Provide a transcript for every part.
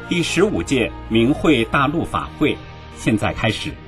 第15届明慧大陆法会现在开始。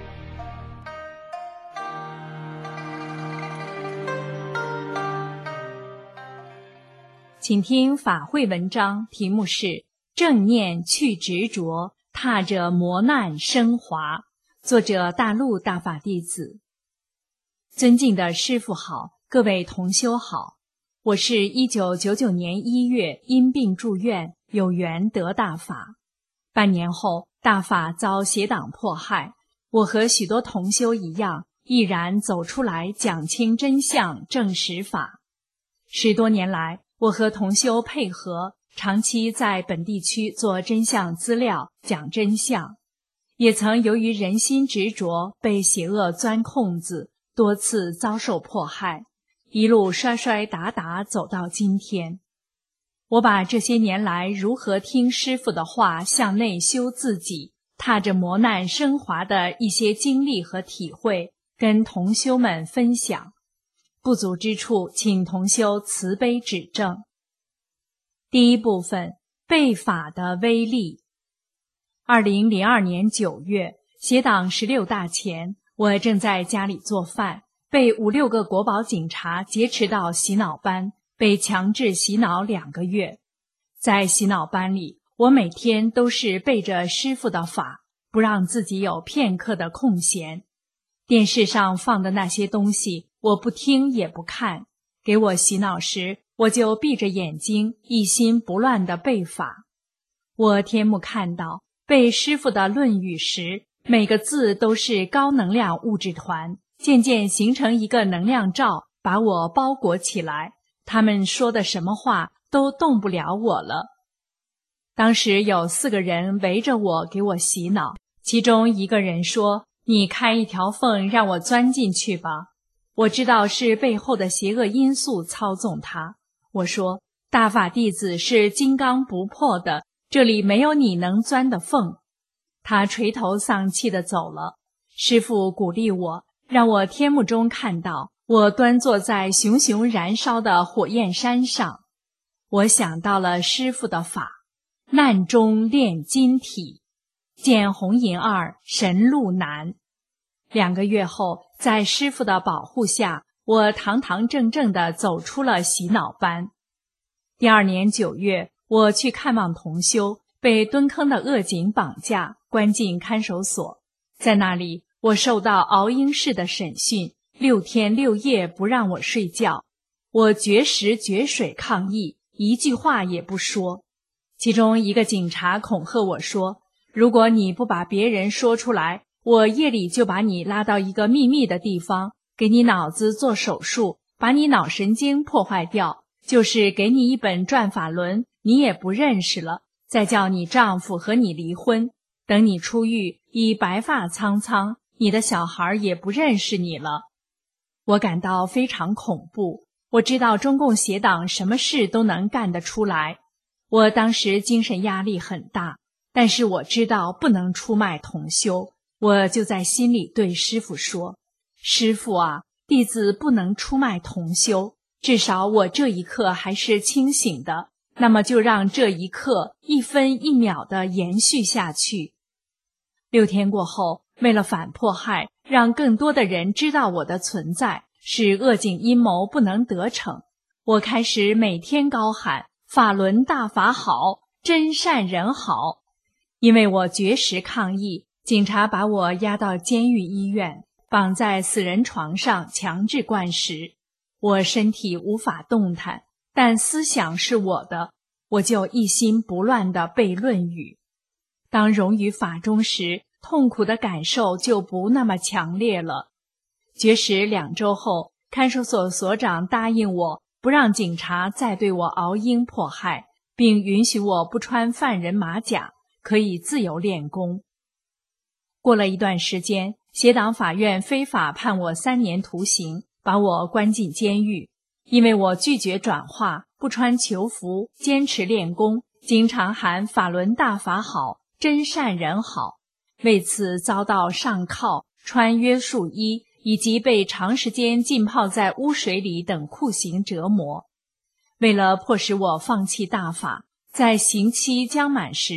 请听法会文章，题目是正念去执着，踏着磨难升华，作者大陆大法弟子。尊敬的师父好，各位同修好，我是1999年1月因病住院，有缘得大法。半年后，大法遭邪党迫害，我和许多同修一样，毅然走出来讲清真相，证实法。10多年来，我和同修配合，长期在本地区做真相资料，讲真相，也曾由于人心执着，被邪恶钻空子，多次遭受迫害，一路摔摔打打走到今天。我把这些年来如何听师父的话，向内修自己，踏着磨难升华的一些经历和体会，跟同修们分享。不足之处，请同修慈悲指正。第一部分，背法的威力。2002年9月，邪党16大前，我正在家里做饭，被5、6个国保警察劫持到洗脑班，被强制洗脑2个月。在洗脑班里，我每天都是背着师父的法，不让自己有片刻的空闲。电视上放的那些东西，我不听也不看。给我洗脑时，我就闭着眼睛，一心不乱地背法。我天目看到，背师父的论语时，每个字都是高能量物质团，渐渐形成一个能量罩，把我包裹起来。他们说的什么话都动不了我了。当时有4个人围着我给我洗脑，其中一个人说：“你开一条缝让我钻进去吧。”我知道是背后的邪恶因素操纵他。我说：“大法弟子是金刚不破的，这里没有你能钻的缝。”他垂头丧气地走了。师父鼓励我，让我天目中看到我端坐在熊熊燃烧的火焰山上。我想到了师父的法，难中炼金体，见红银2神路难。2个月后，在师父的保护下，我堂堂正正地走出了洗脑班。第2年9月，我去看望同修，被蹲坑的恶警绑架，关进看守所。在那里，我受到熬鹰式的审讯，6天6夜不让我睡觉。我绝食绝水抗议，一句话也不说。其中一个警察恐吓我说：“如果你不把别人说出来，我夜里就把你拉到一个秘密的地方，给你脑子做手术，把你脑神经破坏掉，就是给你一本转法轮，你也不认识了，再叫你丈夫和你离婚，等你出狱，已白发苍苍，你的小孩也不认识你了。”我感到非常恐怖，我知道中共邪党什么事都能干得出来。我当时精神压力很大，但是我知道不能出卖同修，我就在心里对师父说：“师父啊，弟子不能出卖同修，至少我这一刻还是清醒的，那么就让这一刻1分1秒地延续下去。”6天过后，为了反迫害，让更多的人知道我的存在，使恶警阴谋不能得逞，我开始每天高喊：“法轮大法好，真善人好。”因为我绝食抗议，警察把我押到监狱医院，绑在死人床上强制灌食。我身体无法动弹，但思想是我的，我就一心不乱地背论语。当融于法中时，痛苦的感受就不那么强烈了。绝食2周后，看守所所长答应我，不让警察再对我熬鹰迫害，并允许我不穿犯人马甲，可以自由练功。过了一段时间，邪党法院非法判我3年徒刑，把我关进监狱。因为我拒绝转化，不穿囚服，坚持练功，经常喊法轮大法好，真善人好，为此遭到上铐、穿约束衣以及被长时间浸泡在污水里等酷刑折磨。为了迫使我放弃大法，在刑期将满时，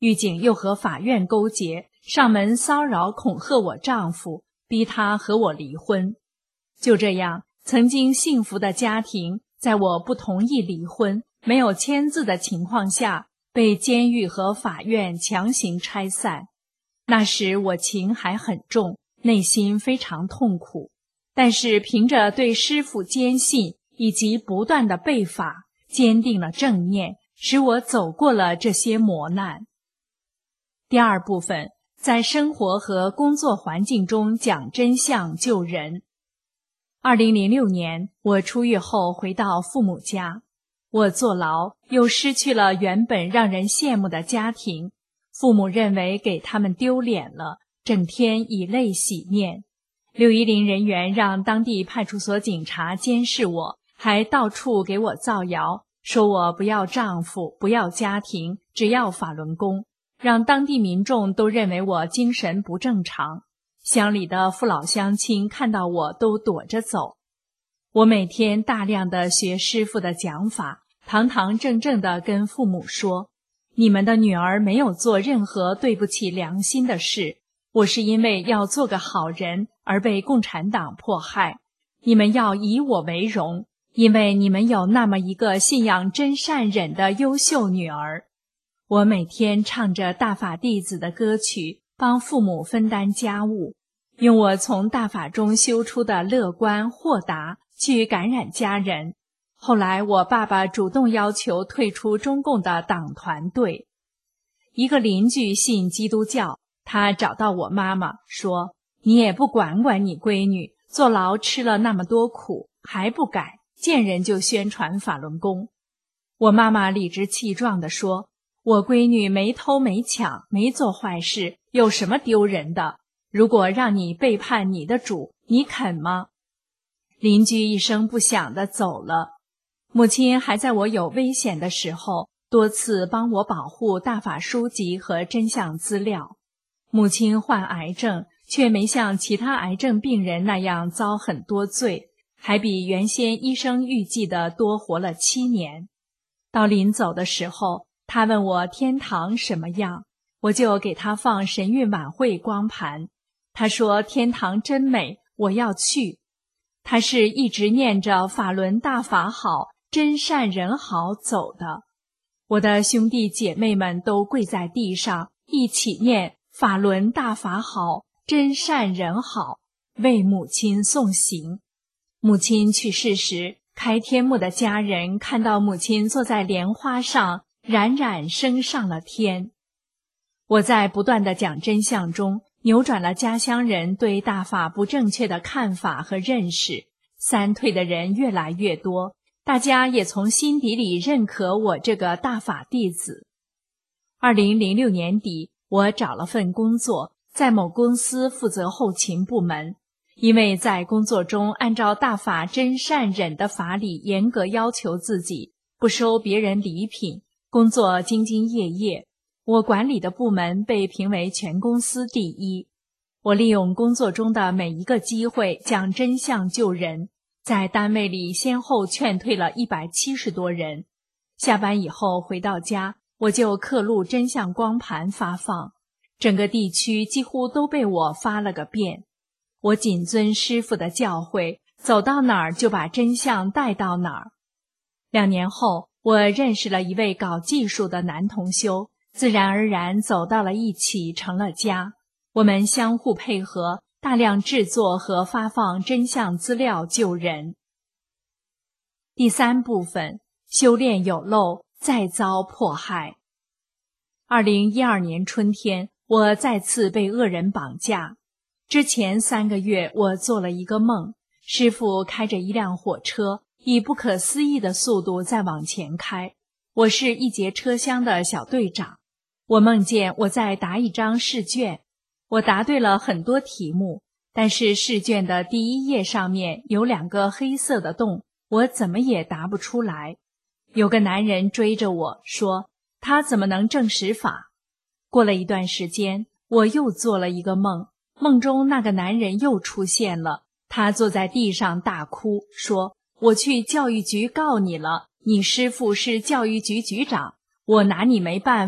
狱警又和法院勾结，上门骚扰恐吓我丈夫，逼他和我离婚。就这样，曾经幸福的家庭，在我不同意离婚、没有签字的情况下，被监狱和法院强行拆散。那时我情还很重，内心非常痛苦，但是凭着对师父坚信以及不断的背法，坚定了正念，使我走过了这些磨难。第二部分，在生活和工作环境中讲真相救人。2006年，我出狱后回到父母家，我坐牢，又失去了原本让人羡慕的家庭，父母认为给他们丢脸了，整天以泪洗面。610人员让当地派出所警察监视我，还到处给我造谣，说我不要丈夫，不要家庭，只要法轮功，让当地民众都认为我精神不正常。乡里的父老乡亲看到我都躲着走。我每天大量的学师父的讲法，堂堂正正地跟父母说，你们的女儿没有做任何对不起良心的事，我是因为要做个好人而被共产党迫害，你们要以我为荣，因为你们有那么一个信仰真善忍的优秀女儿。我每天唱着大法弟子的歌曲，帮父母分担家务，用我从大法中修出的乐观豁达去感染家人。后来我爸爸主动要求退出中共的党团队。一个邻居信基督教，他找到我妈妈说，你也不管管你闺女，坐牢吃了那么多苦还不改，见人就宣传法轮功。我妈妈理直气壮地说，我闺女没偷没抢，没做坏事，有什么丢人的？如果让你背叛你的主，你肯吗？邻居一声不响地走了。母亲还在我有危险的时候，多次帮我保护大法书籍和真相资料。母亲患癌症，却没像其他癌症病人那样遭很多罪，还比原先医生预计的多活了7年。到临走的时候，他问我天堂什么样，我就给他放神韵晚会光盘。他说天堂真美，我要去。他是一直念着法轮大法好，真善人好走的。我的兄弟姐妹们都跪在地上，一起念法轮大法好，真善人好，为母亲送行。母亲去世时，开天幕的家人看到母亲坐在莲花上，冉冉升上了天。我在不断的讲真相中，扭转了家乡人对大法不正确的看法和认识，三退的人越来越多，大家也从心底里认可我这个大法弟子。2006年底，我找了份工作，在某公司负责后勤部门。因为在工作中按照大法真善忍的法理严格要求自己，不收别人礼品，工作兢兢业业，我管理的部门被评为全公司第一。我利用工作中的每一个机会讲真相救人，在单位里先后劝退了170多人。下班以后回到家，我就刻录真相光盘发放，整个地区几乎都被我发了个遍。我谨遵师父的教诲，走到哪儿就把真相带到哪儿。2年后，我认识了一位搞技术的男同修，自然而然走到了一起，成了家。我们相互配合，大量制作和发放真相资料救人。第3部分，修炼有漏，再遭迫害。2012年春天，我再次被恶人绑架。之前3个月，我做了一个梦，师父开着一辆火车，以不可思议的速度在往前开。我是一节车厢的小队长。我梦见我在答一张试卷，我答对了很多题目，但是试卷的第1页上面有2个黑色的洞，我怎么也答不出来。有个男人追着我说，他怎么能证实法？过了一段时间，我又做了一个梦，梦中那个男人又出现了，他坐在地上大哭，说，我去教育局告你了，你师父是教育局局长，我拿你没办法，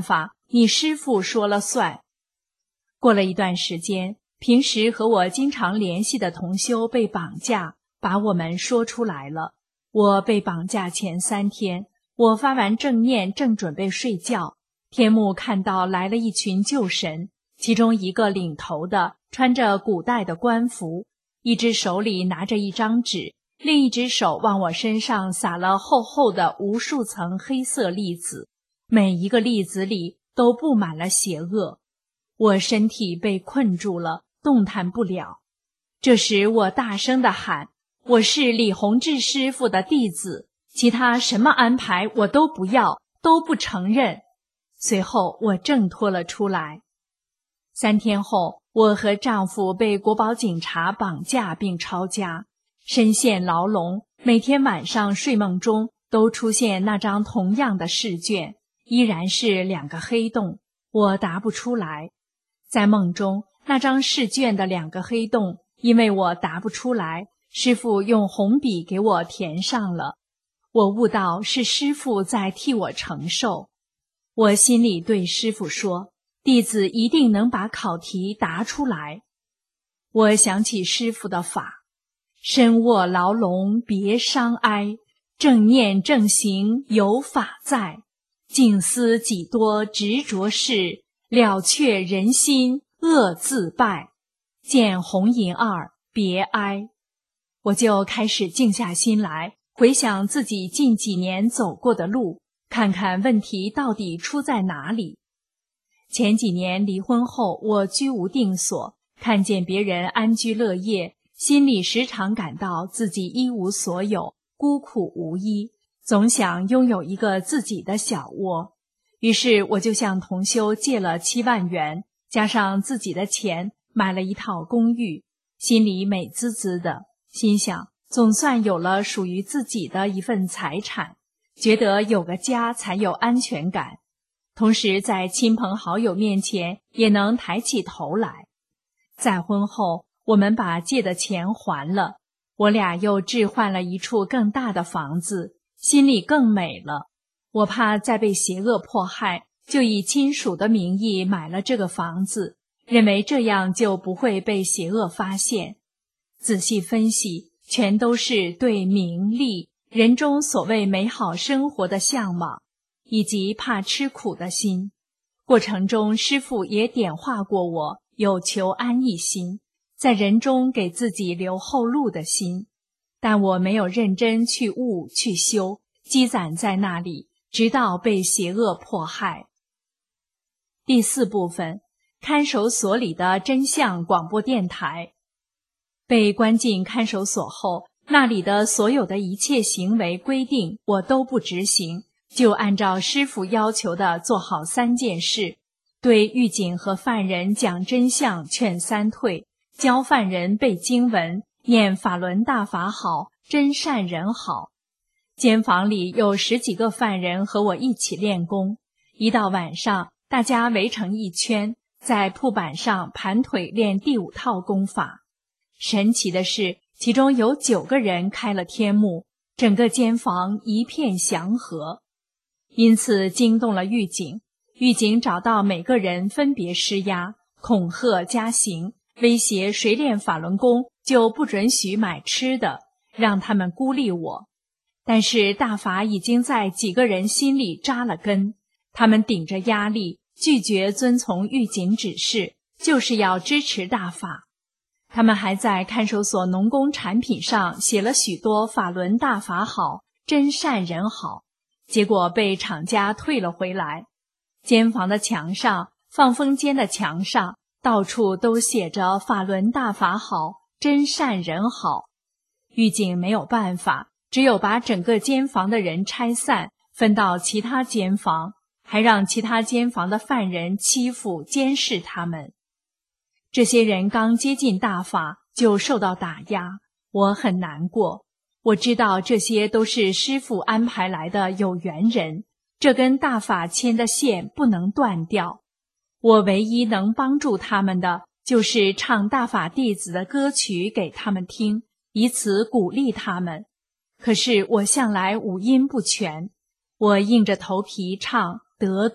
你师父说了算。过了一段时间，平时和我经常联系的同修被绑架，把我们说出来了。我被绑架前3天，我发完正念正准备睡觉，天幕看到来了一群旧神，其中一个领头的穿着古代的官服，一只手里拿着一张纸，另一只手往我身上撒了厚厚的无数层黑色粒子，每一个粒子里都布满了邪恶。我身体被困住了，动弹不了。这时我大声地喊，我是李洪志师父的弟子，其他什么安排我都不要，都不承认。随后我挣脱了出来。3天后，我和丈夫被国保警察绑架并抄家，身陷牢笼，每天晚上睡梦中都出现那张同样的试卷，依然是2个黑洞，我答不出来。在梦中，那张试卷的2个黑洞，因为我答不出来，师父用红笔给我填上了。我悟到是师父在替我承受。我心里对师父说，弟子一定能把考题答出来。我想起师父的法，身卧牢笼别伤哀，正念正行有法在，静思几多执着事，了却人心恶自败，见红银二别哀。我就开始静下心来，回想自己近几年走过的路，看看问题到底出在哪里。前几年离婚后，我居无定所，看见别人安居乐业，心里时常感到自己一无所有，孤苦无依，总想拥有一个自己的小窝。于是我就向同修借了7万元，加上自己的钱，买了一套公寓，心里美滋滋的，心想总算有了属于自己的一份财产，觉得有个家才有安全感，同时在亲朋好友面前也能抬起头来。再婚后，我们把借的钱还了，我俩又置换了一处更大的房子，心里更美了。我怕再被邪恶迫害，就以亲属的名义买了这个房子，认为这样就不会被邪恶发现。仔细分析，全都是对名利、人中所谓美好生活的向往，以及怕吃苦的心。过程中，师父也点化过我有求安逸心，在人中给自己留后路的心，但我没有认真去悟去修，积攒在那里，直到被邪恶迫害。第4部分，看守所里的真相广播电台。被关进看守所后，那里的所有的一切行为规定我都不执行，就按照师父要求的做好3件事：对狱警和犯人讲真相，劝3退；教犯人背经文，念法轮大法好，真善人好。监房里有10几个犯人和我一起练功，一到晚上，大家围成一圈，在铺板上盘腿练第5套功法。神奇的是，其中有9个人开了天目，整个监房一片祥和，因此惊动了狱警。狱警找到每个人分别施压，恐吓加刑，威胁谁练法轮功就不准许买吃的，让他们孤立我。但是大法已经在几个人心里扎了根，他们顶着压力，拒绝遵从狱警指示，就是要支持大法。他们还在看守所农工产品上写了许多法轮大法好，真善人好，结果被厂家退了回来。监房的墙上、放风间的墙上，到处都写着法轮大法好，真善人好。狱警没有办法，只有把整个监房的人拆散，分到其他监房，还让其他监房的犯人欺负监视他们。这些人刚接近大法就受到打压，我很难过。我知道这些都是师父安排来的有缘人，这跟大法牵的线不能断掉。我唯一能帮助他们的，就是唱大法弟子的歌曲给他们听，以此鼓励他们。可是我向来五音不全，我硬着头皮唱得度、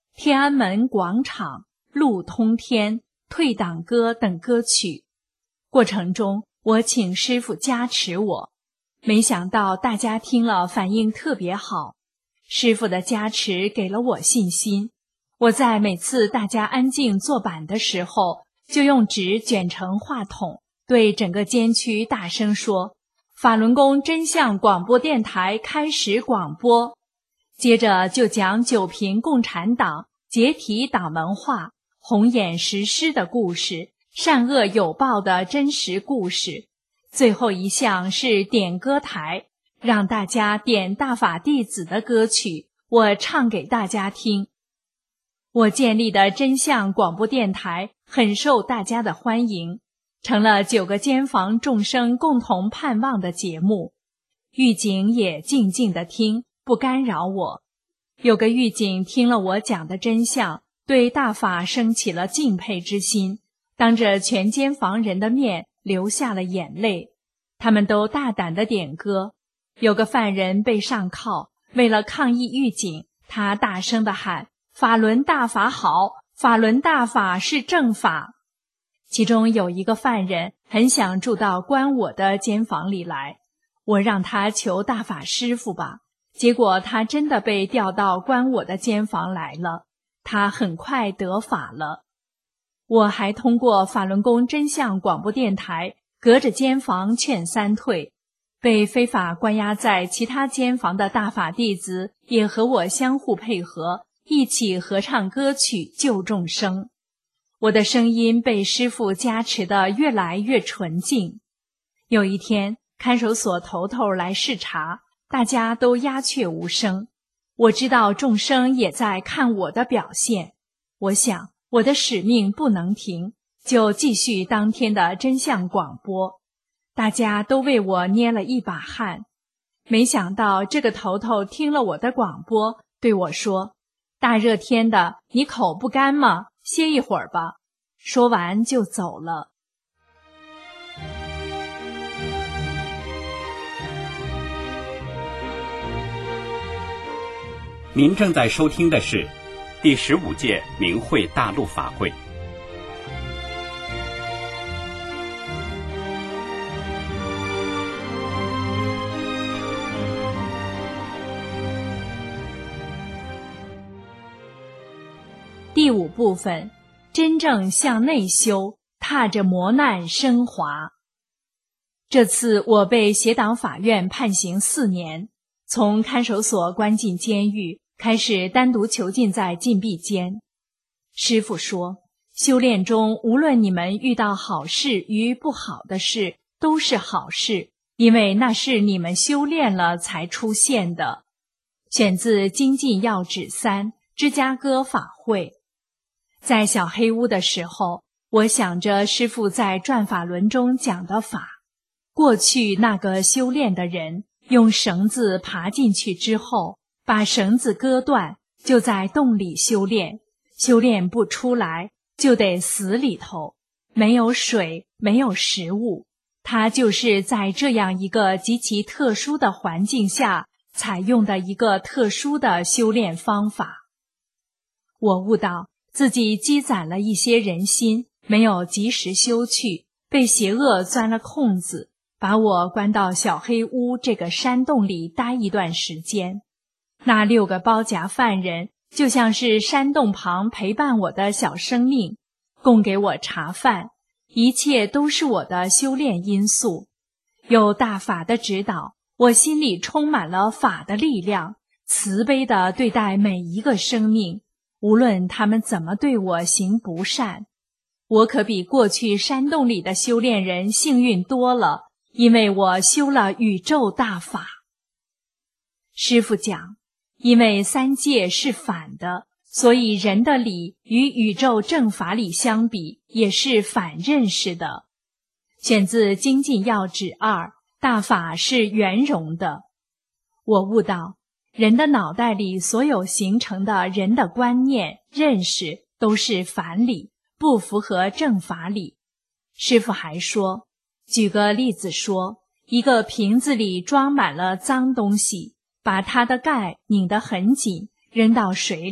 天安门广场、路通天、退党歌等歌曲。过程中，我请师父加持我，没想到大家听了反应特别好。师父的加持给了我信心。我在每次大家安静坐板的时候，就用纸卷成话筒，对整个监区大声说：法轮功真相广播电台开始广播。接着就讲九平共产党、解体党文化、红眼实施的故事，善恶有报的真实故事。最后一项是点歌台，让大家点大法弟子的歌曲，我唱给大家听。我建立的真相广播电台很受大家的欢迎，成了9个监房众生共同盼望的节目。狱警也静静地听，不干扰我。有个狱警听了我讲的真相，对大法升起了敬佩之心，当着全监房人的面流下了眼泪。他们都大胆地点歌。有个犯人被上铐，为了抗议狱警，他大声地喊：法轮大法好，法轮大法是正法。其中有一个犯人很想住到关我的监房里来，我让他求大法师父吧，结果他真的被调到关我的监房来了，他很快得法了。我还通过法轮功真相广播电台隔着监房劝三退，被非法关押在其他监房的大法弟子也和我相互配合，一起合唱歌曲救众生。我的声音被师父加持得越来越纯净。有一天，看守所头头来视察，大家都鸦雀无声。我知道众生也在看我的表现，我想我的使命不能停，就继续当天的真相广播。大家都为我捏了一把汗。没想到这个头头听了我的广播，对我说：大热天的，你口不干吗？歇一会儿吧。说完就走了。 您正在收听的是第15届明慧大陆法会。 第5部分，真正向内修，踏着磨难升华。这次我被协党法院判刑4年，从看守所关进监狱，开始单独囚禁在禁闭间。师父说，修炼中无论你们遇到好事与不好的事，都是好事，因为那是你们修炼了才出现的。选自《精进要旨3芝加哥法会》。在小黑屋的时候，我想着师父在转法轮中讲的法。过去那个修炼的人，用绳子爬进去之后，把绳子割断，就在洞里修炼，修炼不出来，就得死里头，没有水，没有食物。他就是在这样一个极其特殊的环境下，采用的一个特殊的修炼方法。我悟到自己积攒了一些人心，没有及时修去，被邪恶钻了空子，把我关到小黑屋这个山洞里待一段时间。那6个包夹犯人就像是山洞旁陪伴我的小生命，供给我茶饭，一切都是我的修炼因素。有大法的指导，我心里充满了法的力量，慈悲地对待每一个生命，无论他们怎么对我行不善。我可比过去山洞里的修炼人幸运多了，因为我修了宇宙大法。师父讲，因为3界是反的，所以人的理与宇宙正法理相比，也是反认识的。选自《精进要旨2大法是圆融的。我悟到，人的脑袋里所有形成的人的观念、认识都是反理，不符合正法理。师父还说，举个例子说，一个瓶子里装满了脏东西，把它的盖拧得很紧，扔到水里，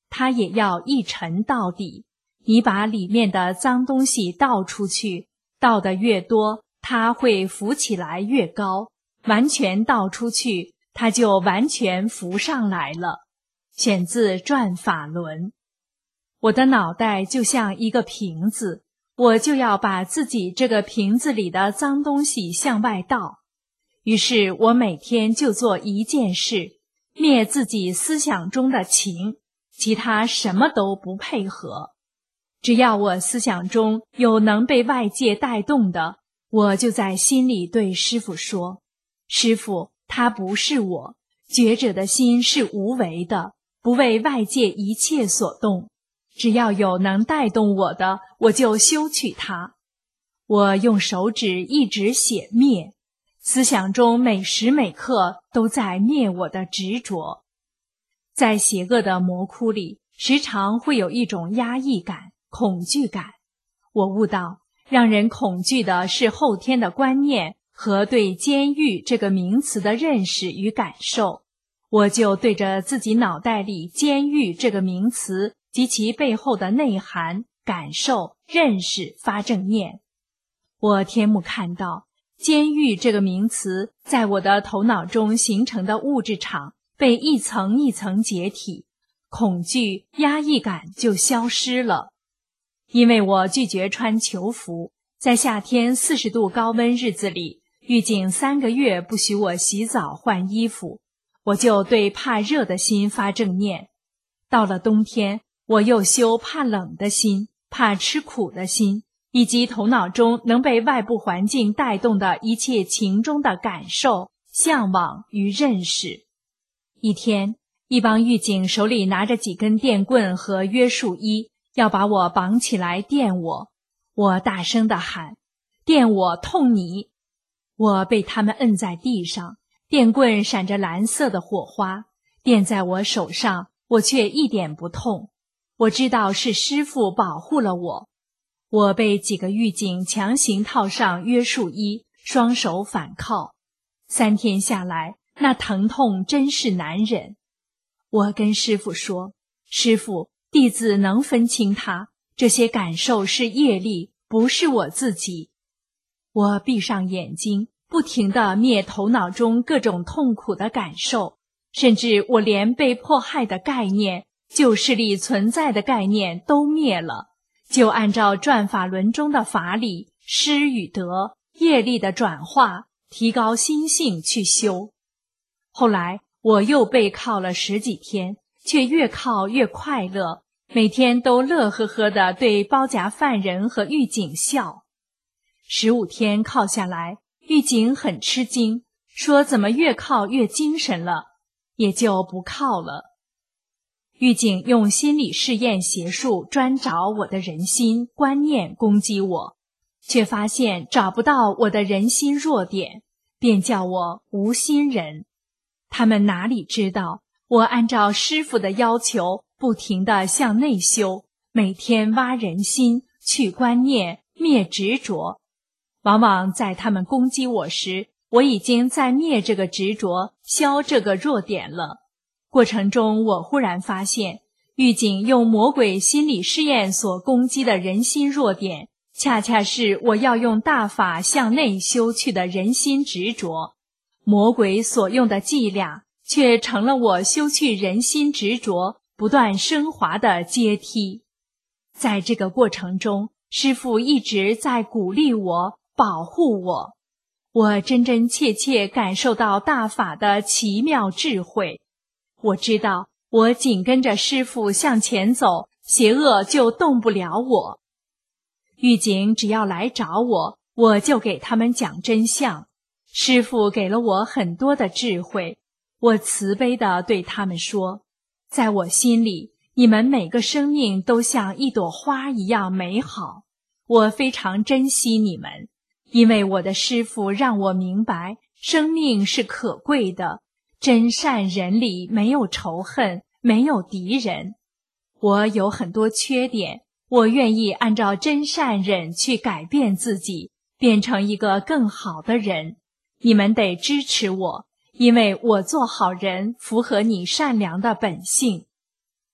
它也要一沉到底。你把里面的脏东西倒出去，倒得越多，它会浮起来越高，完全倒出去，它就完全浮上来了。选自《转法轮》。我的脑袋就像一个瓶子，我就要把自己这个瓶子里的脏东西向外倒。于是我每天就做一件事，灭自己思想中的情，其他什么都不配合。只要我思想中有能被外界带动的，我就在心里对师父说：师父，他不是我，觉者的心是无为的，不为外界一切所动。只要有能带动我的，我就修去它。我用手指一直写灭，思想中每时每刻都在灭我的执着。在邪恶的魔窟里，时常会有一种压抑感、恐惧感。我悟到，让人恐惧的是后天的观念和对监狱这个名词的认识与感受。我就对着自己脑袋里监狱这个名词及其背后的内涵、感受、认识发正念。我天目看到，监狱这个名词在我的头脑中形成的物质场被一层一层解体，恐惧、压抑感就消失了。因为我拒绝穿囚服，在夏天40度高温日子里，狱警3个月不许我洗澡换衣服，我就对怕热的心发正念。到了冬天，我又修怕冷的心、怕吃苦的心，以及头脑中能被外部环境带动的一切情中的感受、向往与认识。一天，一帮狱警手里拿着几根电棍和约束衣，要把我绑起来电我。我大声地喊：电我，痛你！我被他们摁在地上，电棍闪着蓝色的火花，电在我手上，我却一点不痛。我知道是师父保护了我。我被几个狱警强行套上约束衣，双手反铐。3天下来，那疼痛真是难忍。我跟师父说：师父，弟子能分清它，这些感受是业力，不是我自己。我闭上眼睛，不停地灭头脑中各种痛苦的感受，甚至我连被迫害的概念、旧势力存在的概念都灭了，就按照转法轮中的法理、施与得、业力的转化，提高心性去修。后来我又被铐了10几天，却越铐越快乐，每天都乐呵呵地对包夹犯人和狱警笑。15天铐下来，狱警很吃惊，说怎么越铐越精神了，也就不铐了。狱警用心理试验邪术专找我的人心观念攻击我，却发现找不到我的人心弱点，便叫我无心人。他们哪里知道，我按照师父的要求，不停地向内修，每天挖人心，去观念，灭执着。往往在他们攻击我时，我已经在灭这个执着，消这个弱点了。过程中，我忽然发现，狱警用魔鬼心理试验所攻击的人心弱点，恰恰是我要用大法向内修去的人心执着。魔鬼所用的伎俩，却成了我修去人心执着不断升华的阶梯。在这个过程中，师父一直在鼓励我、保护我。我真真切切感受到大法的奇妙智慧。我知道，我紧跟着师父向前走，邪恶就动不了我。狱警只要来找我，我就给他们讲真相。师父给了我很多的智慧，我慈悲地对他们说：在我心里，你们每个生命都像一朵花一样美好，我非常珍惜你们，因为我的师父让我明白，生命是可贵的，真善人里没有仇恨，没有敌人。我有很多缺点，我愿意按照真善忍去改变自己，变成一个更好的人。你们得支持我，因为我做好人符合你善良的本性。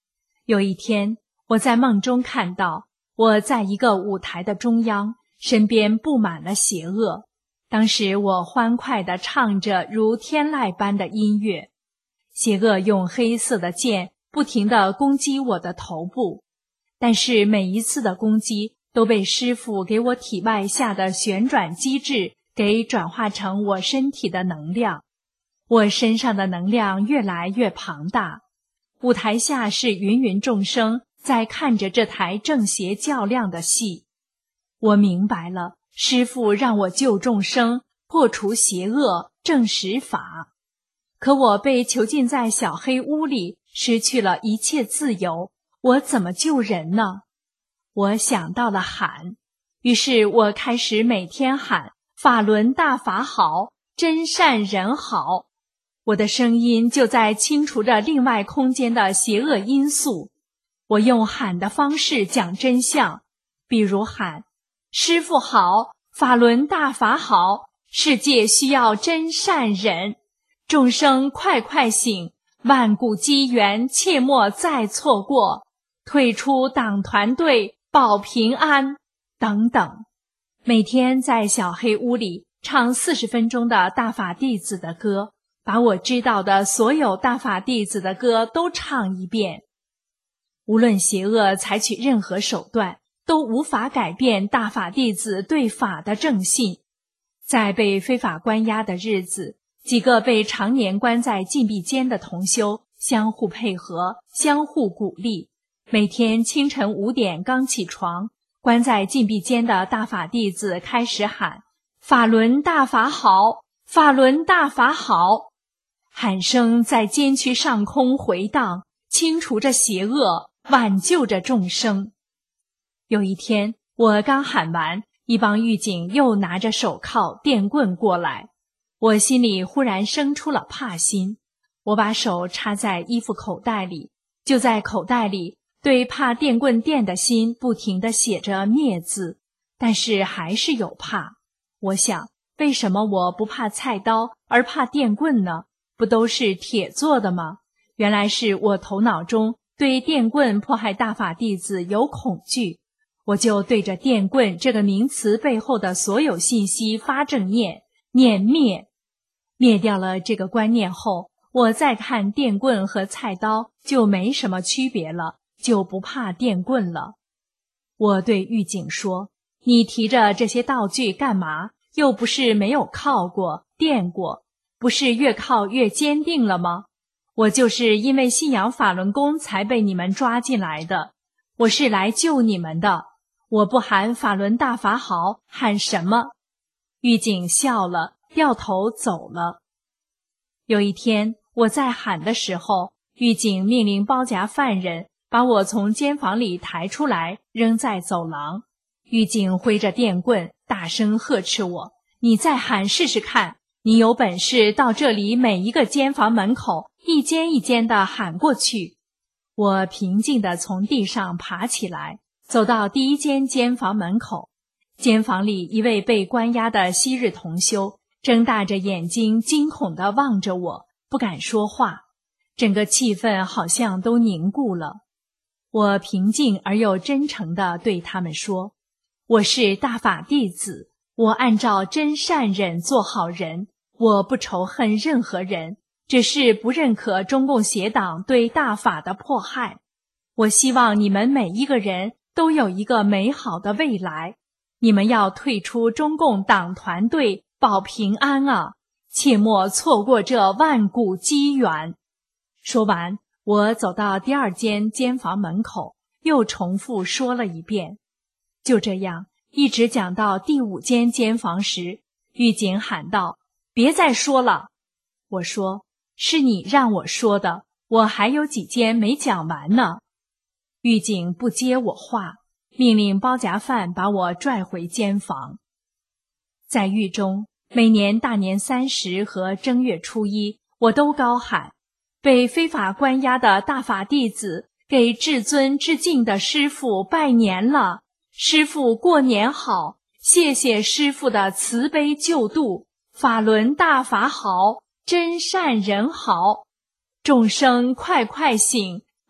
有一天，我在梦中看到我在一个舞台的中央，身边布满了邪恶。当时我欢快地唱着如天籁般的音乐，邪恶用黑色的剑不停地攻击我的头部，但是每一次的攻击都被师父给我体外下的旋转机制给转化成我身体的能量。我身上的能量越来越庞大，舞台下是芸芸众生在看着这台正邪较量的戏。我明白了，师父让我救众生，破除邪恶，证实法。可我被囚禁在小黑屋里，失去了一切自由，我怎么救人呢？我想到了喊，于是我开始每天喊法轮大法好，真善人好。我的声音就在清除着另外空间的邪恶因素。我用喊的方式讲真相，比如喊师父好，法轮大法好，世界需要真善人，众生快快醒，万古机缘切莫再错过，退出党团队保平安等等。每天在小黑屋里唱40分钟的大法弟子的歌，把我知道的所有大法弟子的歌都唱一遍。无论邪恶采取任何手段，都无法改变大法弟子对法的正信。在被非法关押的日子，几个被常年关在禁闭间的同修相互配合，相互鼓励。每天清晨5点刚起床，关在禁闭间的大法弟子开始喊法轮大法好，法轮大法好。喊声在监区上空回荡，清除着邪恶，挽救着众生。有一天，我刚喊完，一帮狱警又拿着手铐、电棍过来，我心里忽然生出了怕心。我把手插在衣服口袋里，就在口袋里对怕电棍电的心不停地写着灭字，但是还是有怕。我想，为什么我不怕菜刀而怕电棍呢？不都是铁做的吗？原来是我头脑中对电棍迫害大法弟子有恐惧，我就对着电棍这个名词背后的所有信息发正念，念灭。灭掉了这个观念后，我再看电棍和菜刀就没什么区别了，就不怕电棍了。我对狱警说，你提着这些道具干嘛？又不是没有铐过、电过，不是越铐越坚定了吗？我就是因为信仰法轮功才被你们抓进来的，我是来救你们的。我不喊法轮大法好，喊什么？狱警笑了，掉头走了。有一天，我在喊的时候，狱警命令包夹犯人把我从监房里抬出来，扔在走廊。狱警挥着电棍，大声呵斥我：你再喊试试看，你有本事到这里每一个监房门口一间一间地喊过去。我平静地从地上爬起来，走到第一间监房门口。监房里一位被关押的昔日同修睁大着眼睛，惊恐地望着我，不敢说话，整个气氛好像都凝固了。我平静而又真诚地对他们说，我是大法弟子，我按照真善忍做好人，我不仇恨任何人，只是不认可中共邪党对大法的迫害。我希望你们每一个人都有一个美好的未来，你们要退出中共党团队保平安啊，切莫错过这万古机缘。说完，我走到第2间监房门口，又重复说了一遍。就这样，一直讲到第5间监房时，狱警喊道：别再说了。我说，是你让我说的，我还有几间没讲完呢。狱警不接我话，命令包夹犯把我拽回监房。在狱中，每年大年30和正月初1，我都高喊，被非法关押的大法弟子给至尊致敬的师父拜年了，师父过年好，谢谢师父的慈悲救度，法轮大法好，真善人好，众生快快醒，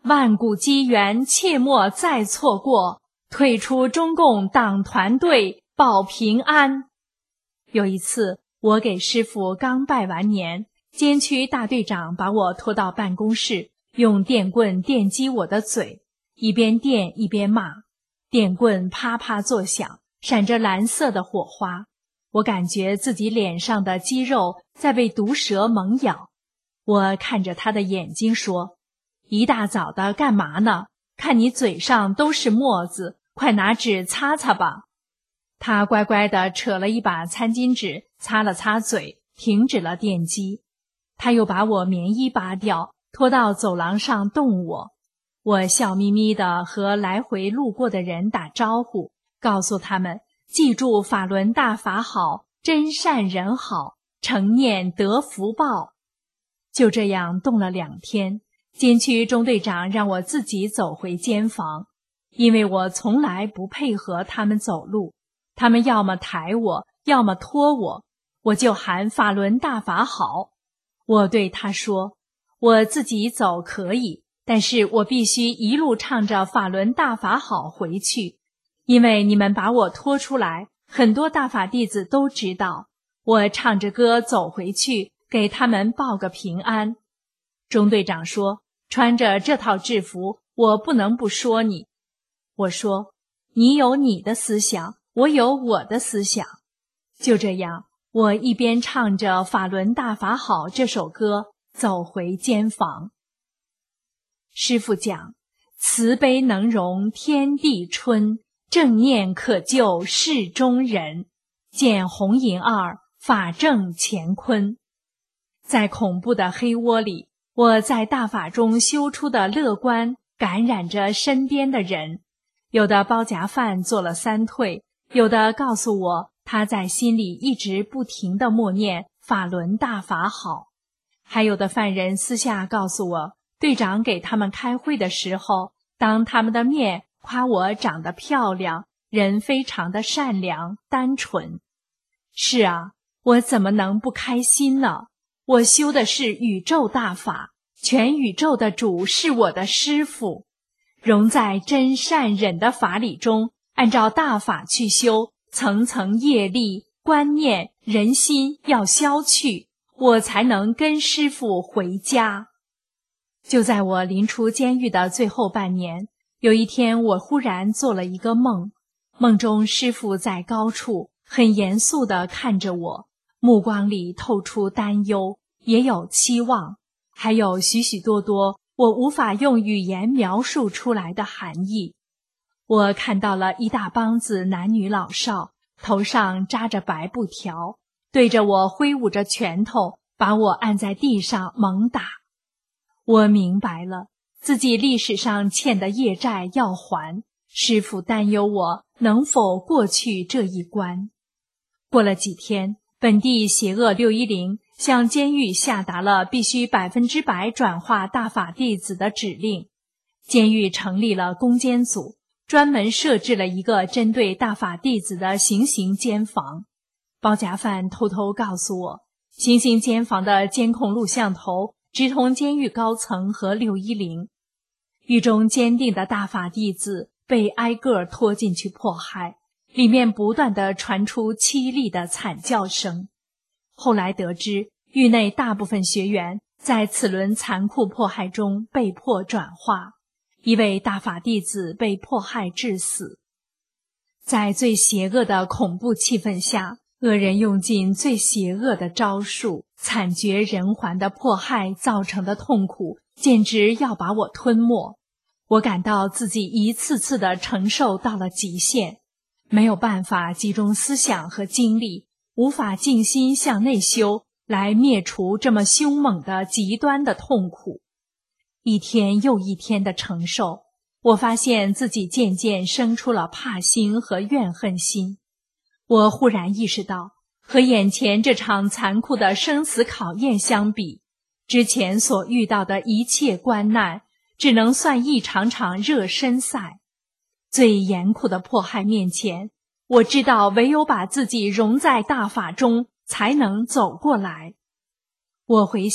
万古机缘切莫再错过，退出中共党团队保平安。有一次，我给师父刚拜完年，监区大队长把我拖到办公室，用电棍电击我的嘴，一边电一边骂，电棍啪啪作响，闪着蓝色的火花。我感觉自己脸上的肌肉在被毒蛇猛咬。我看着他的眼睛说：一大早的干嘛呢？看你嘴上都是沫子，快拿纸擦擦吧。他乖乖地扯了一把餐巾纸擦了擦嘴，停止了电击。他又把我棉衣扒掉，拖到走廊上冻我。我笑眯眯地和来回路过的人打招呼，告诉他们记住法轮大法好，真善人好，诚念得福报。就这样冻了2天，监区中队长让我自己走回监房，因为我从来不配合他们走路，他们要么抬我，要么拖我，我就喊法轮大法好。我对他说，我自己走可以，但是我必须一路唱着法轮大法好回去，因为你们把我拖出来，很多大法弟子都知道，我唱着歌走回去，给他们报个平安。中队长说，穿着这套制服，我不能不说你。我说，你有你的思想，我有我的思想。就这样，我一边唱着法轮大法好这首歌，走回监房。师父讲，慈悲能容天地春，正念可救世中人，见红银二，法正乾坤。在恐怖的黑窝里，我在大法中修出的乐观感染着身边的人，有的包夹犯做了3退，有的告诉我他在心里一直不停地默念法轮大法好，还有的犯人私下告诉我，队长给他们开会的时候，当他们的面夸我长得漂亮，人非常的善良单纯。是啊，我怎么能不开心呢？我修的是宇宙大法，全宇宙的主是我的师父，融在真善忍的法理中，按照大法去修，层层业力、观念、人心要消去，我才能跟师父回家。就在我临出监狱的最后半年，有一天我忽然做了一个梦，梦中师父在高处很严肃地看着我，目光里透出担忧，也有期望，还有许许多多我无法用语言描述出来的含义。我看到了一大帮子男女老少，头上扎着白布条，对着我挥舞着拳头，把我按在地上猛打。我明白了，自己历史上欠的业债要还，师父担忧我能否过去这一关。过了几天，本地邪恶610向监狱下达了必须100%转化大法弟子的指令。监狱成立了攻坚组，专门设置了一个针对大法弟子的行刑监房。包夹犯偷偷告诉我，行刑监房的监控录像头直通监狱高层和610。狱中坚定的大法弟子被挨个拖进去迫害，里面不断地传出凄厉的惨叫声。后来得知，狱内大部分学员在此轮残酷迫害中被迫转化，一位大法弟子被迫害致死。在最邪恶的恐怖气氛下，恶人用尽最邪恶的招数，惨绝人寰的迫害造成的痛苦，简直要把我吞没。我感到自己一次次的承受到了极限，没有办法集中思想和精力，无法静心向内修，来灭除这么凶猛的极端的痛苦。一天又一天的承受，我发现自己渐渐生出了怕心和怨恨心。我忽然意识到，和眼前这场残酷的生死考验相比，之前所遇到的一切关难，只能算一场场热身赛。最严酷的迫害面前，我知道唯有把自己融在大法中，才能走过来。我回想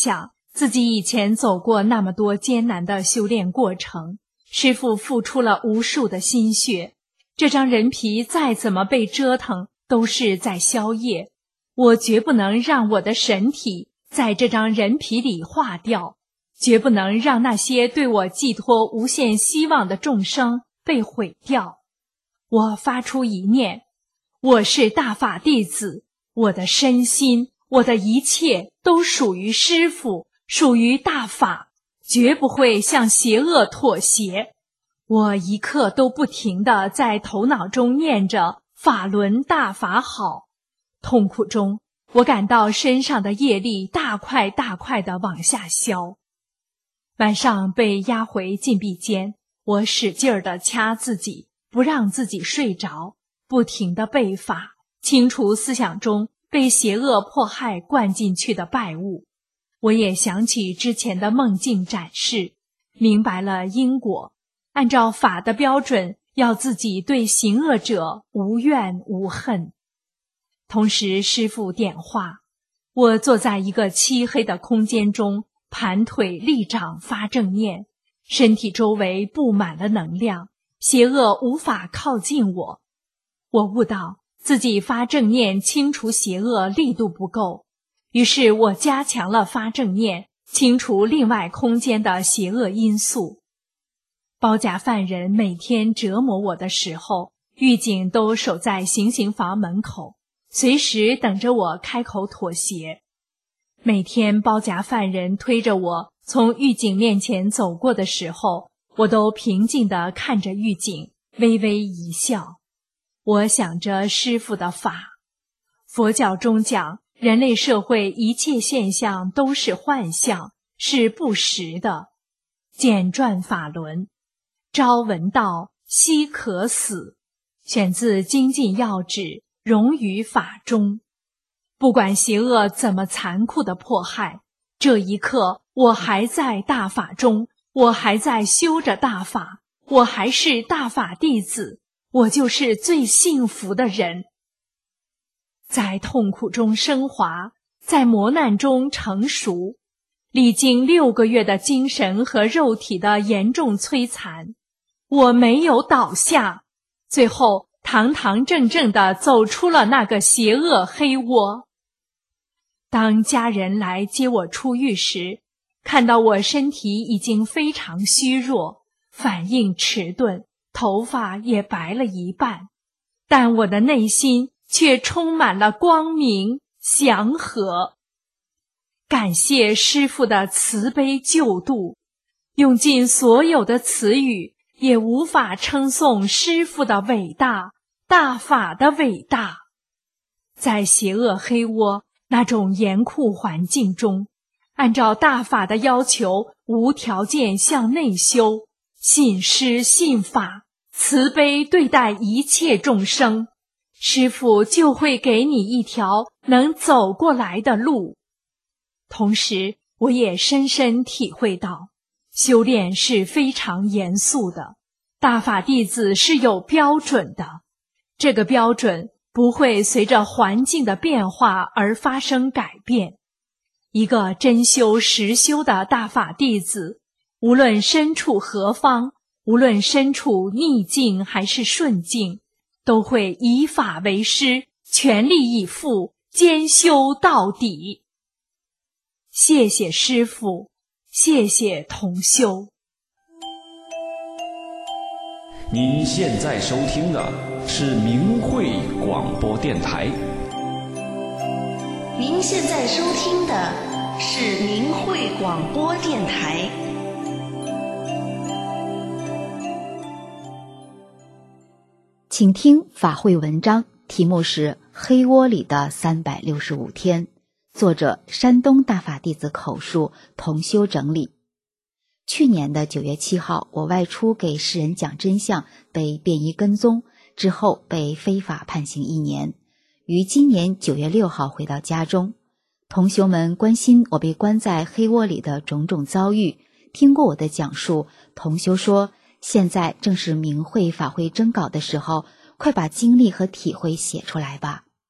自己以前走过那么多艰难的修炼过程，师父付出了无数的心血，这张人皮再怎么被折腾，都是在消业。我绝不能让我的神体在这张人皮里化掉，绝不能让那些对我寄托无限希望的众生被毁掉。我发出一念，我是大法弟子，我的身心，我的一切都属于师父，属于大法，绝不会向邪恶妥协。我一刻都不停地在头脑中念着法轮大法好。痛苦中，我感到身上的业力大块大块地往下消。晚上被押回禁闭间，我使劲地掐自己，不让自己睡着，不停地背法，清除思想中被邪恶迫害灌进去的败物。我也想起之前的梦境展示，明白了因果，按照法的标准，要自己对行恶者无怨无恨。同时师父点化，我坐在一个漆黑的空间中，盘腿立掌发正念，身体周围布满了能量，邪恶无法靠近我。我悟到自己发正念清除邪恶力度不够，于是我加强了发正念，清除另外空间的邪恶因素。包夹犯人每天折磨我的时候，狱警都守在行刑房门口，随时等着我开口妥协。每天包夹犯人推着我从狱警面前走过的时候，我都平静地看着狱警，微微一笑。我想着师父的法。佛教中讲，人类社会一切现象都是幻象，是不实的。简传法轮，朝闻道，夕可死。选自精进要旨，融于法中。不管邪恶怎么残酷的迫害，这一刻我还在大法中，我还在修着大法，我还是大法弟子，我就是最幸福的人。在痛苦中升华，在磨难中成熟，历经6个月的精神和肉体的严重摧残，我没有倒下，最后堂堂正正地走出了那个邪恶黑窝。当家人来接我出狱时，看到我身体已经非常虚弱，反应迟钝，头发也白了一半，但我的内心却充满了光明祥和。感谢师父的慈悲救度，用尽所有的词语也无法称颂师父的伟大，大法的伟大。在邪恶黑窝那种严酷环境中，按照大法的要求，无条件向内修，信师信法，慈悲对待一切众生，师父就会给你一条能走过来的路。同时，我也深深体会到，修炼是非常严肃的，大法弟子是有标准的，这个标准不会随着环境的变化而发生改变。一个真修实修的大法弟子，无论身处何方，无论身处逆境还是顺境，都会以法为师，全力以赴，兼修到底。谢谢师父，谢谢同修。 您现在收听的是明慧广播电台。 您现在收听的是明慧广播电台。 请听法会文章，题目是《黑窝里的365天》，作者山东大法弟子口述，同修整理。去年的9月7号，我外出给世人讲真相，被便衣跟踪，之后被非法判刑1年，于今年9月6号回到家中。同修们关心我被关在黑窝里的种种遭遇，听过我的讲述，同修说，现在正是明慧法会征稿的时候，快把经历和体会写出来吧。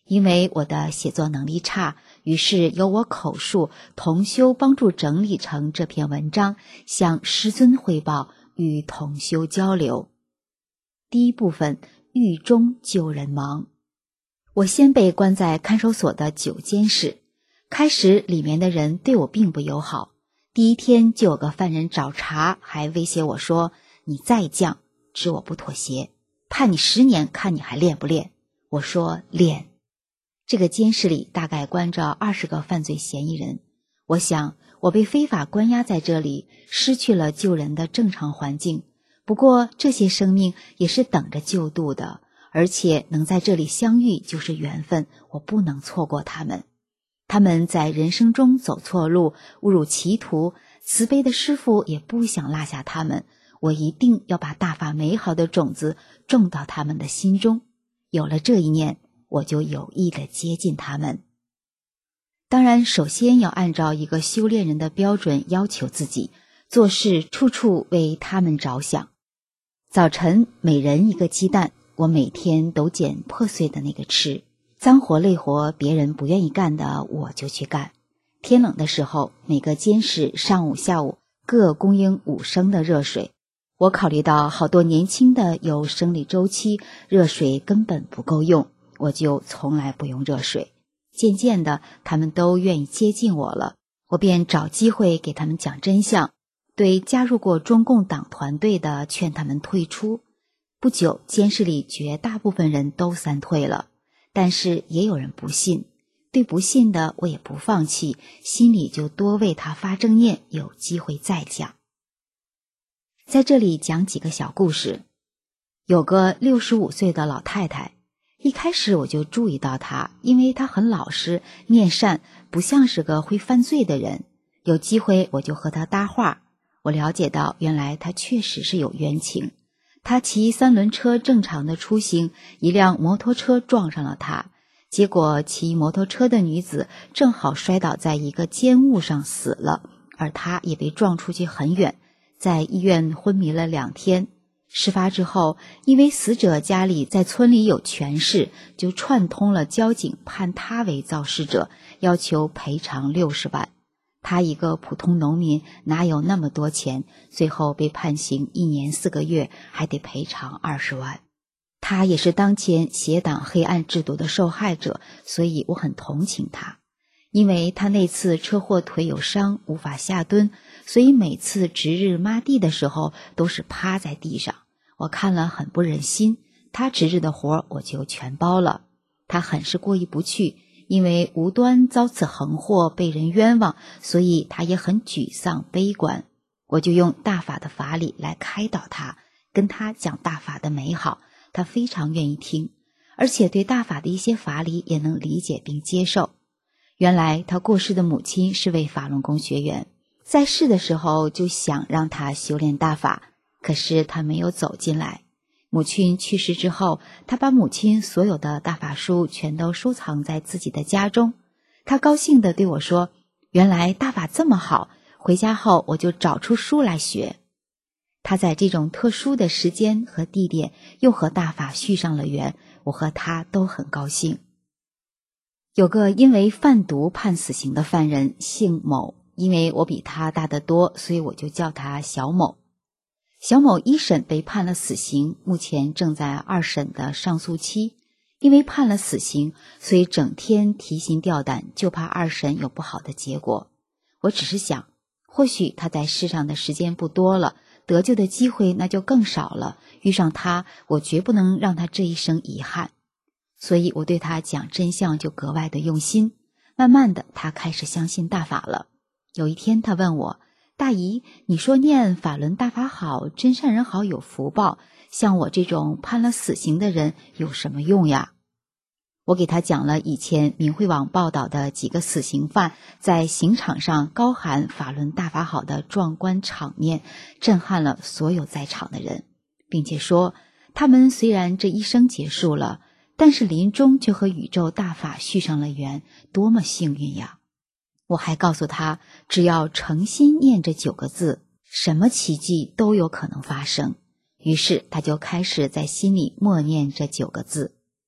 因为我的写作能力差，于是由我口述，同修帮助整理成这篇文章，向师尊汇报，与同修交流。第一部分，狱中救人忙。我先被关在看守所的9监室，开始里面的人对我并不友好。第一天就有个犯人找茬，还威胁我说，你再犟，知我不妥协，判你10年，看你还练不练。我说练。这个监室里大概关着20个犯罪嫌疑人，我想我被非法关押在这里，失去了救人的正常环境，不过这些生命也是等着救度的，而且能在这里相遇就是缘分，我不能错过他们。他们在人生中走错路，误入歧途，慈悲的师父也不想落下他们，我一定要把大法美好的种子种到他们的心中。有了这一念，我就有意地接近他们。当然，首先要按照一个修炼人的标准要求自己，做事处处为他们着想。早晨每人1个鸡蛋，我每天都捡破碎的那个吃。脏活累活别人不愿意干的，我就去干。天冷的时候，每个监室上午下午各供应5升的热水。我考虑到好多年轻的有生理周期，热水根本不够用，我就从来不用热水。渐渐的，他们都愿意接近我了，我便找机会给他们讲真相，对加入过中共党团队的劝他们退出。不久，监室里绝大部分人都散退了，但是也有人不信。对不信的我也不放弃，心里就多为他发正念，有机会再讲。在这里讲几个小故事。有个65岁的老太太，一开始我就注意到她，因为她很老实面善，不像是个会犯罪的人。有机会我就和她搭话，我了解到原来她确实是有冤情。她骑3轮车正常的出行，一辆摩托车撞上了她，结果骑摩托车的女子正好摔倒在一个尖物上死了，而她也被撞出去很远，在医院昏迷了2天。事发之后，因为死者家里在村里有权势，就串通了交警，判他为肇事者，要求赔偿60万。他一个普通农民哪有那么多钱，最后被判刑1年4个月，还得赔偿20万。他也是当前邪党黑暗制度的受害者，所以我很同情他。因为他那次车祸腿有伤，无法下蹲，所以每次值日抹地的时候都是趴在地上。我看了很不忍心，他值日的活我就全包了。他很是过意不去，因为无端遭此横祸，被人冤枉，所以他也很沮丧悲观。我就用大法的法理来开导他，跟他讲大法的美好，他非常愿意听，而且对大法的一些法理也能理解并接受。原来他过世的母亲是位法轮功学员，在世的时候就想让他修炼大法，可是他没有走进来。母亲去世之后，他把母亲所有的大法书全都收藏在自己的家中。他高兴地对我说，原来大法这么好，回家后我就找出书来学。他在这种特殊的时间和地点又和大法续上了缘，我和他都很高兴。有个因为贩毒判死刑的犯人，姓某，因为我比他大得多，所以我就叫他小某。小某1审被判了死刑，目前正在2审的上诉期。因为判了死刑，所以整天提心吊胆，就怕2审有不好的结果。我只是想，或许他在世上的时间不多了，得救的机会那就更少了，遇上他，我绝不能让他这一生遗憾。所以我对他讲真相就格外的用心。慢慢的，他开始相信大法了。有一天他问我，大姨，你说念法轮大法好，真善人好，有福报，像我这种判了死刑的人有什么用呀？我给他讲了以前明慧网报道的几个死刑犯在刑场上高喊法轮大法好的壮观场面，震撼了所有在场的人，并且说他们虽然这一生结束了，但是临终却和宇宙大法续上了缘，多么幸运呀！我还告诉他，只要诚心念这9个字，什么奇迹都有可能发生。于是他就开始在心里默念这9个字。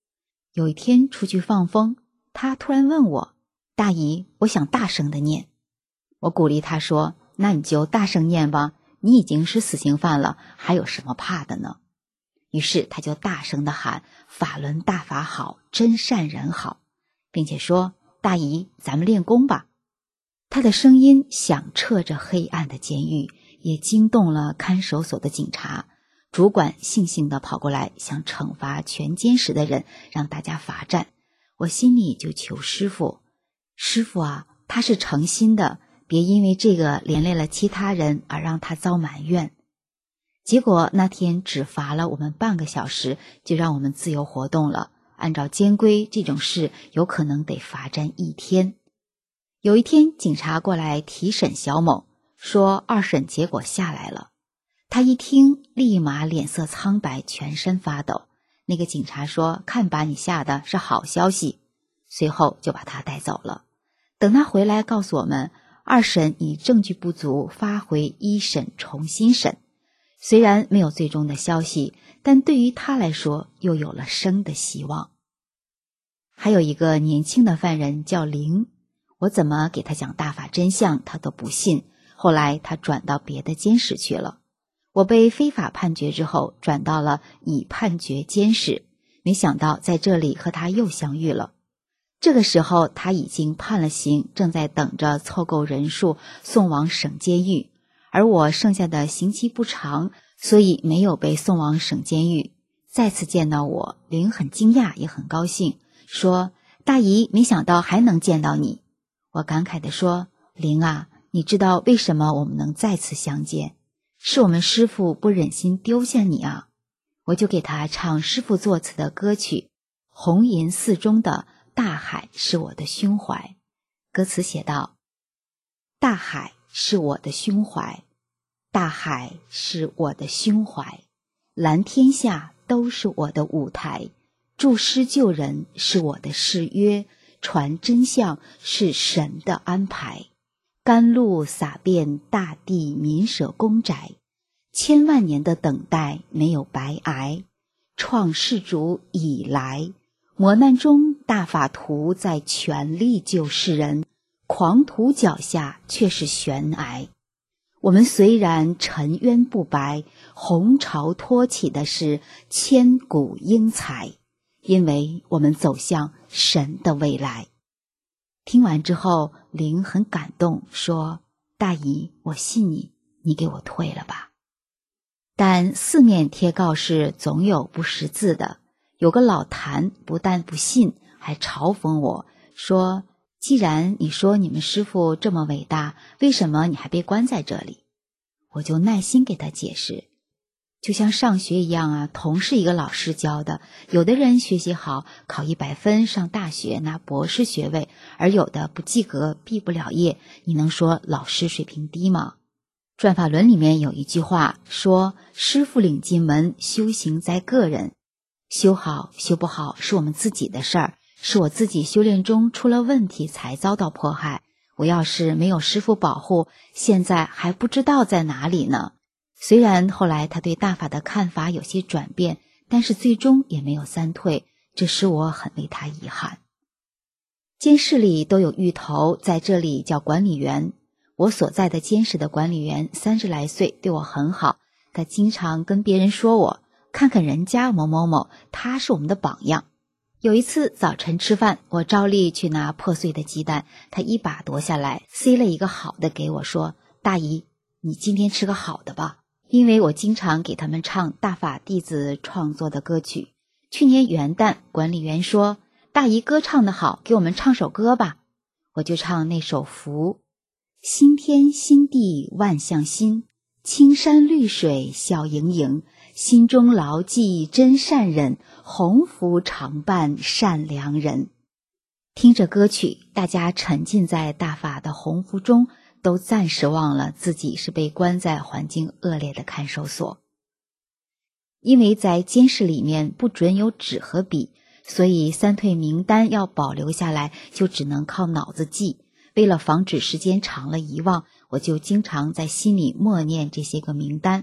有一天出去放风，他突然问我，大姨，我想大声的念。我鼓励他说，那你就大声念吧，你已经是死刑犯了，还有什么怕的呢？于是他就大声的喊，法轮大法好，真善人好，并且说，大姨，咱们练功吧。他的声音响彻着黑暗的监狱，也惊动了看守所的警察。主管悻悻地跑过来，想惩罚全监室的人，让大家罚站。我心里就求师父，师父啊，他是诚心的，别因为这个连累了其他人而让他遭埋怨。结果那天只罚了我们半个小时，就让我们自由活动了。按照监规，这种事有可能得罚站1天。有一天，警察过来提审小某，说2审结果下来了。他一听，立马脸色苍白，全身发抖。那个警察说，看把你下的是好消息，随后就把他带走了。等他回来告诉我们，2审以证据不足发回1审重新审。虽然没有最终的消息，但对于他来说又有了生的希望。还有一个年轻的犯人叫林，我怎么给他讲大法真相他都不信，后来他转到别的监室去了。我被非法判决之后转到了已判决监室，没想到在这里和他又相遇了。这个时候他已经判了刑，正在等着凑够人数送往省监狱，而我剩下的刑期不长，所以没有被送往省监狱。再次见到我，林很惊讶也很高兴，说，大姨，没想到还能见到你。我感慨地说，林啊，你知道为什么我们能再次相见？是我们师父不忍心丢下你啊。我就给他唱师父作词的歌曲红银寺中的大海是我的胸怀。歌词写道，大海是我的胸怀，大海是我的胸怀，蓝天下都是我的舞台，著诗救人是我的誓约，传真相是神的安排，甘露洒遍大地民舍公宅，千万年的等待没有白挨，创世主以来，磨难中大法图在全力救世人，狂徒脚下却是悬崖。我们虽然沉冤不白，红潮托起的是千古英才，因为我们走向神的未来。听完之后，林很感动，说，大姨，我信你，你给我退了吧。但四面贴告示总有不识字的，有个老谭不但不信，还嘲讽我说，既然你说你们师父这么伟大，为什么你还被关在这里？我就耐心给他解释，就像上学一样啊，同是一个老师教的，有的人学习好，考100分上大学拿博士学位，而有的不及格毕不了业，你能说老师水平低吗？转法轮里面有一句话说，师父领进门，修行在个人，修好修不好是我们自己的事儿，是我自己修炼中出了问题才遭到迫害，我要是没有师父保护，现在还不知道在哪里呢。虽然后来他对大法的看法有些转变，但是最终也没有三退，这使我很为他遗憾。监室里都有狱头，在这里叫管理员。我所在的监室的管理员30来岁，对我很好，他经常跟别人说我，看看人家某某某，他是我们的榜样。有一次早晨吃饭，我照例去拿破碎的鸡蛋，他一把夺下来，塞了一个好的给我，说，大姨，你今天吃个好的吧。因为我经常给他们唱大法弟子创作的歌曲。去年元旦，管理员说，大姨歌唱得好，给我们唱首歌吧。我就唱那首符，新天新地万象新，青山绿水笑盈盈，心中牢记真善忍，鸿福常伴善良人。听着歌曲，大家沉浸在大法的鸿福中，都暂时忘了自己是被关在环境恶劣的看守所。因为在监室里面不准有纸和笔，所以三退名单要保留下来，就只能靠脑子记。为了防止时间长了遗忘，我就经常在心里默念这些个名单。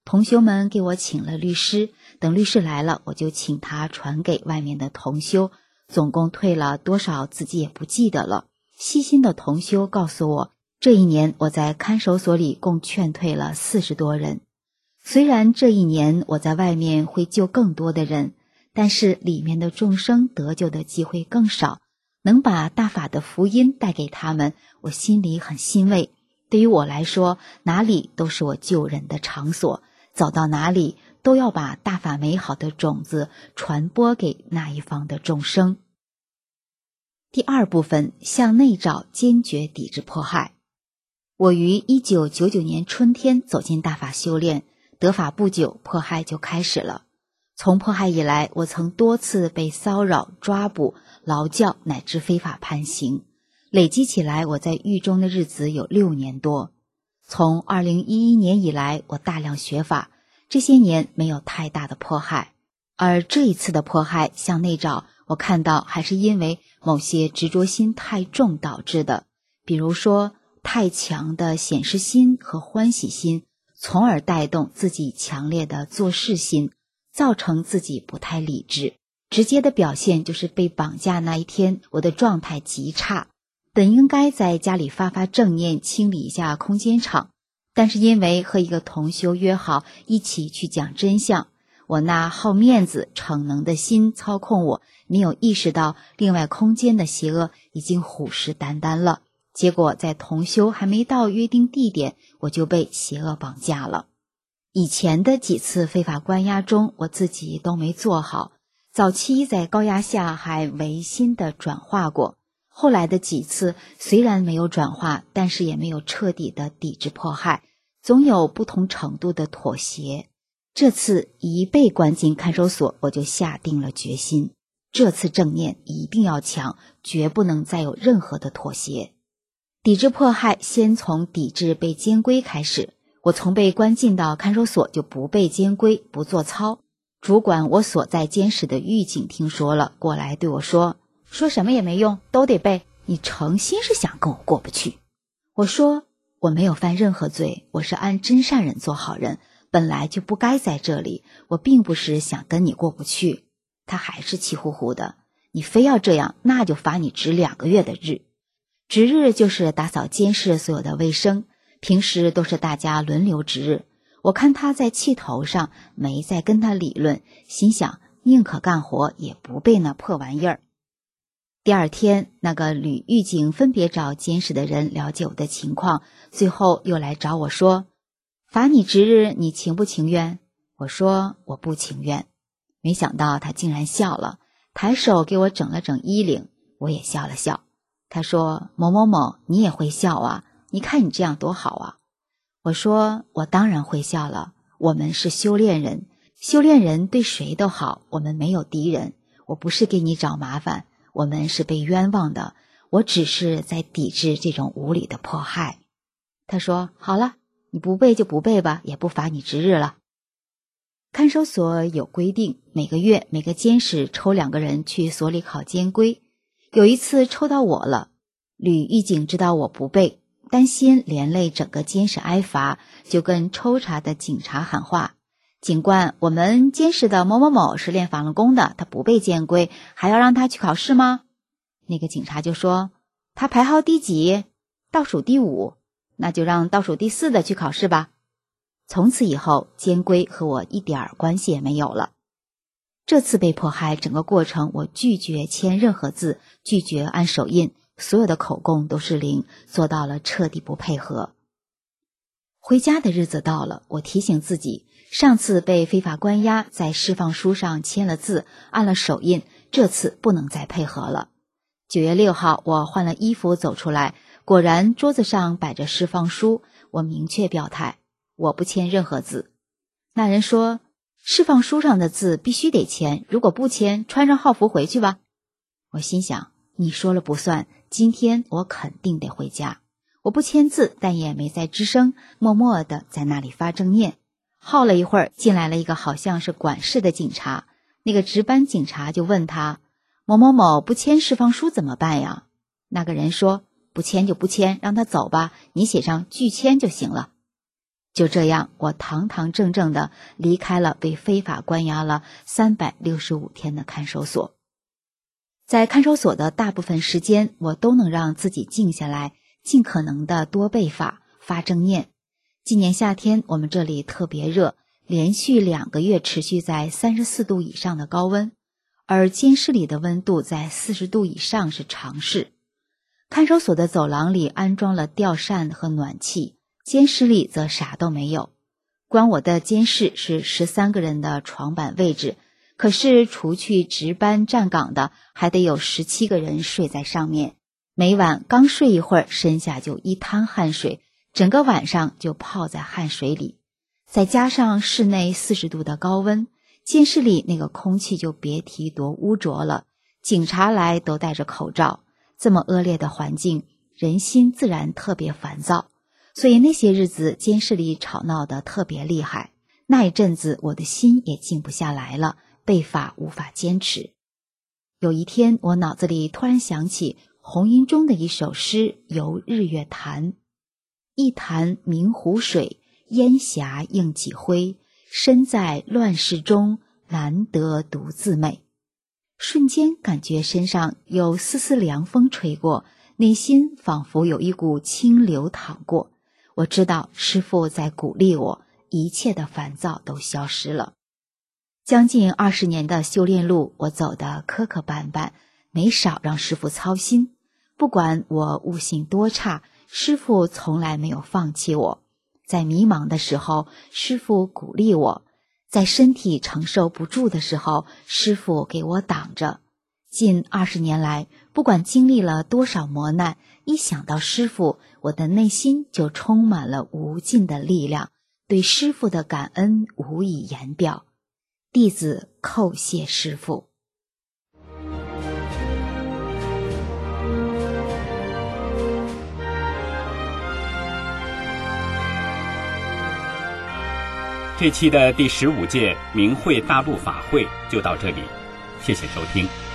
同修们给我请了律师，等律师来了，我就请他传给外面的同修，总共退了多少自己也不记得了。细心的同修告诉我，这一年我在看守所里共劝退了40多人。虽然这一年我在外面会救更多的人，但是里面的众生得救的机会更少，能把大法的福音带给他们，我心里很欣慰。对于我来说，哪里都是我救人的场所，走到哪里都要把大法美好的种子传播给那一方的众生。第二部分，向内找，坚决抵制迫害。我于1999年春天走进大法修炼，得法不久，迫害就开始了。从迫害以来，我曾多次被骚扰、抓捕、劳教乃至非法判刑，累积起来我在狱中的日子有6年多。从2011年以来，我大量学法，这些年没有太大的迫害。而这一次的迫害向内找，我看到还是因为某些执着心太重导致的，比如说太强的显示心和欢喜心，从而带动自己强烈的做事心，造成自己不太理智。直接的表现就是被绑架那一天，我的状态极差，本应该在家里发发正念，清理一下空间场，但是因为和一个同修约好一起去讲真相，我那好面子逞能的心操控我，没有意识到另外空间的邪恶已经虎视眈眈了。结果在同修还没到约定地点，我就被邪恶绑架了。以前的几次非法关押中，我自己都没做好，早期在高压下还违心的转化过，后来的几次虽然没有转化，但是也没有彻底的抵制迫害，总有不同程度的妥协。这次一被关进看守所，我就下定了决心，这次正念一定要强，绝不能再有任何的妥协。抵制迫害先从抵制被监规开始，我从被关进到看守所就不被监规，不做操。主管我所在监室的狱警听说了，过来对我说什么也没用，都得背，你诚心是想跟我过不去。我说我没有犯任何罪，我是按真善人做好人，本来就不该在这里，我并不是想跟你过不去。他还是气呼呼的，你非要这样，那就罚你值2个月的日。值日就是打扫监室所有的卫生，平时都是大家轮流值日。我看他在气头上，没再跟他理论，心想宁可干活也不背那破玩意儿。第二天，那个吕狱警分别找监室的人了解我的情况，最后又来找我说，罚你值日你情不情愿？我说我不情愿。没想到他竟然笑了，抬手给我整了整衣领，我也笑了笑。他说某某某，你也会笑啊，你看你这样多好啊。我说我当然会笑了，我们是修炼人，修炼人对谁都好，我们没有敌人，我不是给你找麻烦，我们是被冤枉的，我只是在抵制这种无理的迫害。他说好了，你不背就不背吧，也不罚你值日了。看守所有规定，每个月每个监室抽2个人去所里考监规，有一次抽到我了，吕狱警知道我不背，担心连累整个监室挨罚，就跟抽查的警察喊话，警官，我们监室的某某某是练法轮功的，他不背监规，还要让他去考试吗？那个警察就说，他排号第几？倒数第5，那就让倒数第4的去考试吧。从此以后，监规和我一点关系也没有了。这次被迫害整个过程，我拒绝签任何字，拒绝按手印，所有的口供都是0，做到了彻底不配合。回家的日子到了，我提醒自己，上次被非法关押，在释放书上签了字，按了手印，这次不能再配合了。9月6号，我换了衣服走出来，果然桌子上摆着释放书，我明确表态，我不签任何字。那人说，释放书上的字必须得签，如果不签，穿上号服回去吧。我心想，你说了不算，今天我肯定得回家。我不签字，但也没再吱声，默默地在那里发正念。耗了一会儿，进来了一个好像是管事的警察，那个值班警察就问他，某某某不签释放书怎么办呀？那个人说，不签就不签，让他走吧，你写上拒签就行了。 就这样，我堂堂正正地离开了被非法关押了365天的看守所。在看守所的大部分时间，我都能让自己静下来，尽可能的多背法、发正念。今年夏天我们这里特别热，连续2个月持续在34度以上的高温，而监室里的温度在40度以上是常事。看守所的走廊里安装了吊扇和暖气，监室里则啥都没有。关我的监室是13个人的床板位置，可是除去值班站岗的，还得有17个人睡在上面。每晚刚睡一会儿，身下就一滩汗水，整个晚上就泡在汗水里。再加上室内40度的高温，监室里那个空气就别提多污浊了，警察来都戴着口罩。这么恶劣的环境，人心自然特别烦躁，所以那些日子监室里吵闹得特别厉害。那一阵子我的心也静不下来了，背法无法坚持。有一天，我脑子里突然想起红音中的一首诗《游日月潭》：一潭明湖水，烟霞映几辉，身在乱世中，难得独自美。瞬间感觉身上有丝丝凉风吹过，内心仿佛有一股清流淌过。我知道师父在鼓励我，一切的烦躁都消失了。将近20年的修炼路，我走得磕磕绊绊，没少让师父操心。不管我悟性多差，师父从来没有放弃我。在迷茫的时候，师父鼓励我；在身体承受不住的时候，师父给我挡着。近20年来，不管经历了多少磨难，一想到师父，我的内心就充满了无尽的力量，对师父的感恩无以言表。弟子叩谢师父。 这期的第15届明慧大陆法会就到这里，谢谢收听。